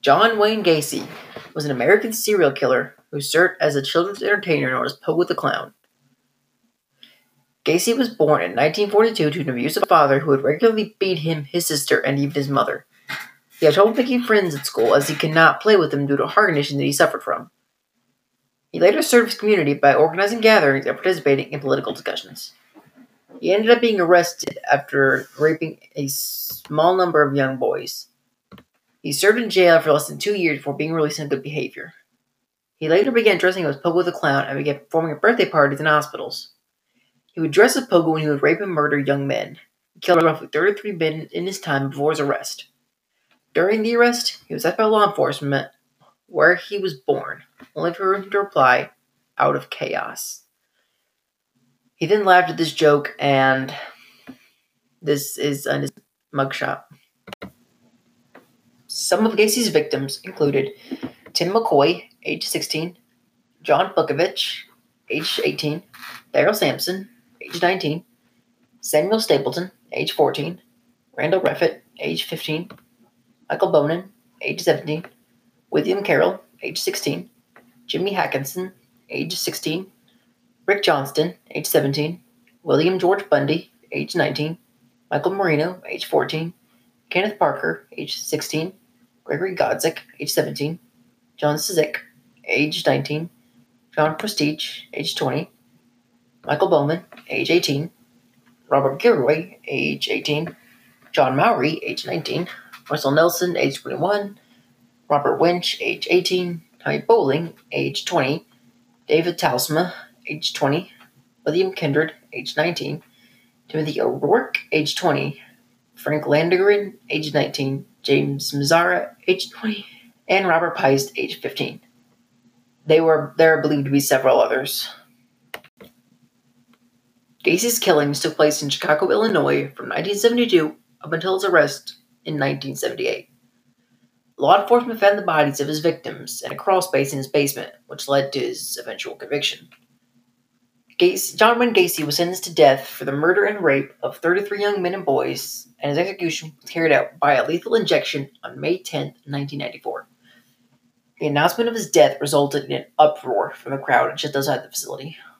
John Wayne Gacy was an American serial killer who served as a children's entertainer known as Pogo the Clown. Gacy was born in 1942 to an abusive father who would regularly beat him, his sister, and even his mother. He had trouble making friends at school as he could not play with them due to a heart condition that he suffered from. He later served his community by organizing gatherings and participating in political discussions. He ended up being arrested after raping a small number of young boys. He served in jail for less than 2 years before being released on good behavior. He later began dressing up as Pogo the Clown and began performing at birthday parties in hospitals. He would dress as Pogo when he would rape and murder young men. He killed roughly 33 men in his time before his arrest. During the arrest, he was asked by law enforcement where he was born, only for him to reply, "Out of chaos." He then laughed at this joke, and this is on his mugshot. Some of Gacy's victims included Tim McCoy, age 16, John Bukovich, age 18, Daryl Sampson, age 19, Samuel Stapleton, age 14, Randall Reffitt, age 15, Michael Bonin, age 17, William Carroll, age 16, Jimmy Hackinson, age 16, Rick Johnston, age 17, William George Bundy, age 19, Michael Marino, age 14, Kenneth Parker, age 16, Gregory Godzik, age 17, John Cizik, age 19, John Prestige, age 20, Michael Bowman, age 18, Robert Gilroy, age 18, John Mowry, age 19, Russell Nelson, age 21, Robert Winch, age 18, Tommy Bowling, age 20, David Talsma, age 20, William Kindred, age 19, Timothy O'Rourke, age 20, Frank Landegren, age 19, James Mazzara, age 20, and Robert Peist, age 15. There are believed to be several others. Gacy's killings took place in Chicago, Illinois from 1972 up until his arrest in 1978. Law enforcement found the bodies of his victims in a crawl space in his basement, which led to his eventual conviction. John Wayne Gacy was sentenced to death for the murder and rape of 33 young men and boys, and his execution was carried out by a lethal injection on May 10, 1994. The announcement of his death resulted in an uproar from the crowd just outside the facility.